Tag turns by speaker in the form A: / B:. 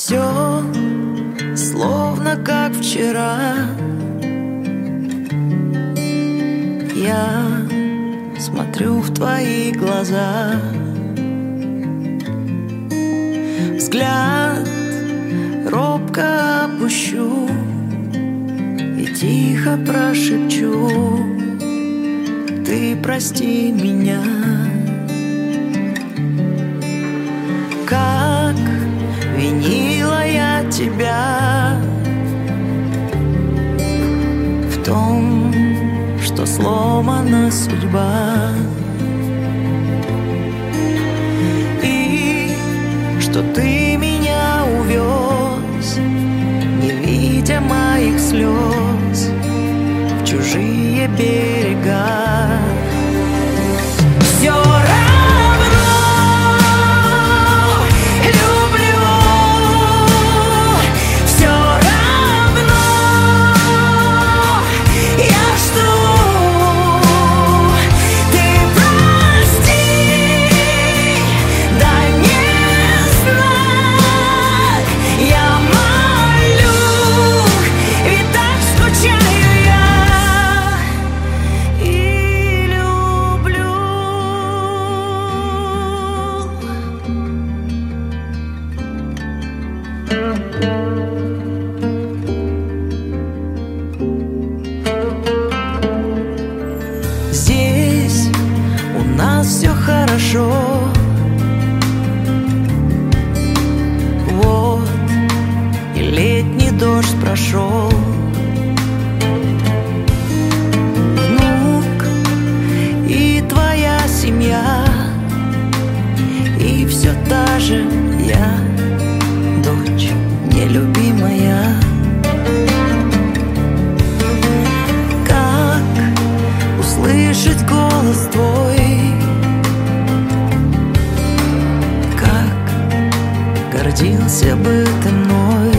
A: Все словно как вчера. Я смотрю в твои глаза, взгляд робко опущу и тихо прошепчу: ты прости меня. Как винила я тебя в том, что сломана судьба, и что ты меня увез, не видя моих слез, в чужие берега. Все равно люблю, все равно я жду. Ты прости, дай мне знак, я молю, ведь так скучаю я и люблю. Здесь у нас все хорошо. Вот и летний дождь прошел. Внук и твоя семья, и все та же я, дочь нелюбимая. Как услышать голос твой, как гордился бы ты мной.